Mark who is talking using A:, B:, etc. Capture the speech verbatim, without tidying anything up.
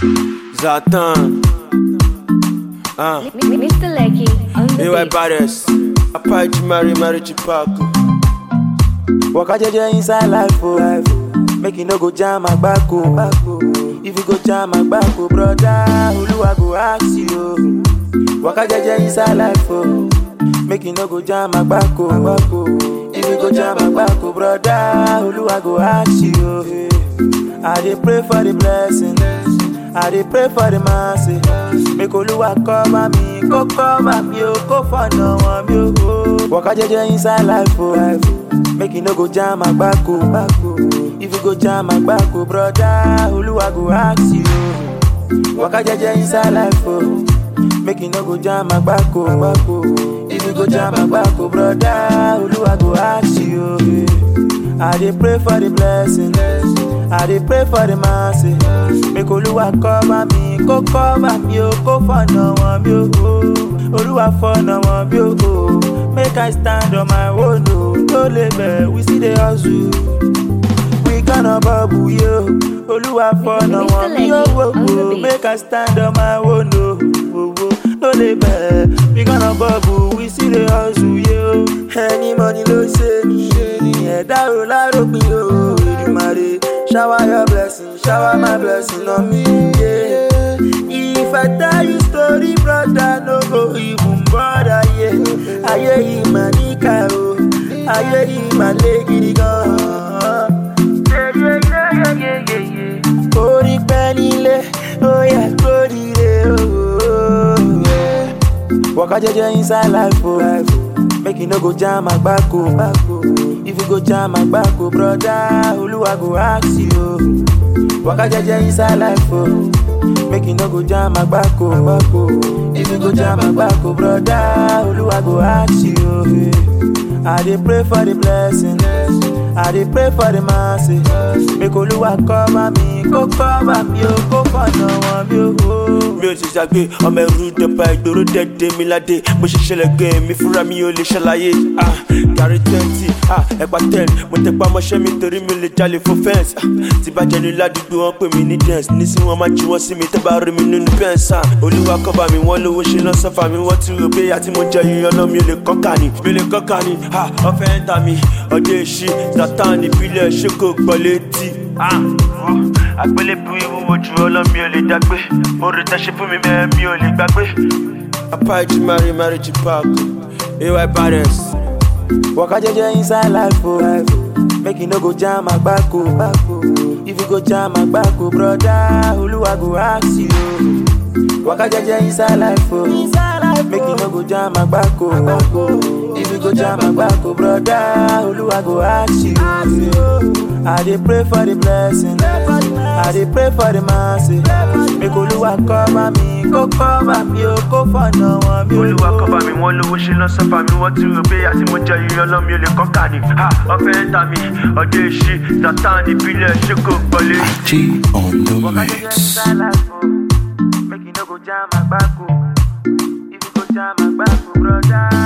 A: Zatan. Ah.
B: Mister Lecky on the
A: Hey, white
B: beat.
A: badass. Apache Mary, Mary Chipaku.
C: Waka jeje inside life, oh. Make you no go jam my back, oh. If you go jam my back, oh, brother, Oluwa go ask you. Waka jeje inside life, oh. Make you no go jam my back, oh. If you go jam my back, oh, brother, Oluwa go ask you. I dey pray for the blessing, I dey pray for the mercy. Make Oluwa cover me, go cover me, oh, go for no one, oh. Waka jeje inside life, oh. Make you no go jam my back, oh. If you go jam my back, oh, brother, Oluwa go ask you. Waka jeje inside life, oh. Make you no go jam my back, oh. If you go jam my back, oh, brother, Oluwa go ask you. I dey pray for the blessing, I dey pray for the mercy. Make Oluwa cover me, go cover me, oh, go for no one, oh. Oluwa for no one, oh. Make I stand on my own, oh. No label, we see the hustle. We gonna bubble, yo. Oluwa for no one, yo, oh, oh. Make I stand on my own, oh, oh, oh. No label, we gonna bubble, we see the hustle, yo. Any money, no say me, yeah, that will I me, oh. Marry, shower your blessing, shower my blessing on me, yeah. If I tell you story, brother, no go even bother, yeah. I hear you, my nigga, oh. I hear you, my lady, go. Yeah, yeah, yeah, yeah, yeah, yeah. Ori penile, oh yeah, ori le, oh yeah. Waka jeje inside life, oh. Make you no go jam my back, oh. If you go jam my back, oh, brother, Oluwa go ask you. Waka jeje inside life, oh. Make you no go jam my back, oh. If you go jam my back, oh, brother, Oluwa go ask you. I dey pray for the blessing, I dey pray for the mercy. Make Oluwa cover me, go cover me, oh, go for no one, oh.
A: Mi ò sì ṣàgbé ọmọ ẹrú dọ̀pá ìgboro dẹ̀dẹ̀ mi ládé. Mo ṣe ṣẹlẹ̀ gan mi fúnra mi ò lè ṣàlàyé. Ah, gàrí twenty, ah, ẹ̀pà ten. Mo tẹpá mọ́ṣẹ́ mi torí mi lè jalè fún fence. Tí bá jẹnu ládùúgbò wọn pè mí ní dance. Nísìnyí wọn máa jí wọn sí mi tẹ́ bá rí mi nínú pẹ́ǹsà. Olúwa cover mi, wọ́n lówó ṣe náà sọ́fà mi. Wọ́n ti rò pé àti mo jẹ yíyan náà mi ò lè kọ́kà ni. Mi ò lè kọ́kà ni, ah, ọ̀fẹ́ ń ta mi. Ọdẹ ìṣí, Zatan ìbílẹ̀ ṣé kò gbọ́ létí. Ah, àgbélébù ìwúwo jù ọlọ́mi ò lè dágbé. Orin tẹ́ ṣe fún mi mẹ́ mi ò lè gbàgbé. Apache Mary, Mary Chipaku. Hey, white badass.
C: Waka jeje inside life, oh. Make you no go jam my back, oh. If you go jam my back, oh, brother, Oluwa go ask you. Waka jeje inside life, oh. Make you no go jam my back, oh. If you go jam my back, oh, brother, Oluwa go ask you. I dey pray for the blessing, I dey pray for the mercy. Make Oluwa cover me, go cover me, oh, go for no one, oh.
A: Olúwa cover mi, wọ́n lówó ṣe náà sọ́fà mi. Wọ́n ti rò pé àti mo jẹ yíyan náà mi ò lè kọ́kà ni. Ha, ọ̀fẹ́ ń ta mi, ọdẹ ìṣí, Zatan ìbílẹ̀ ṣé kò gbọ́ létí.
D: G on the
C: Waka jeje
D: mix.
C: inside life, oh. Make you no go jam my back, oh. If you go jam my back, oh, brother.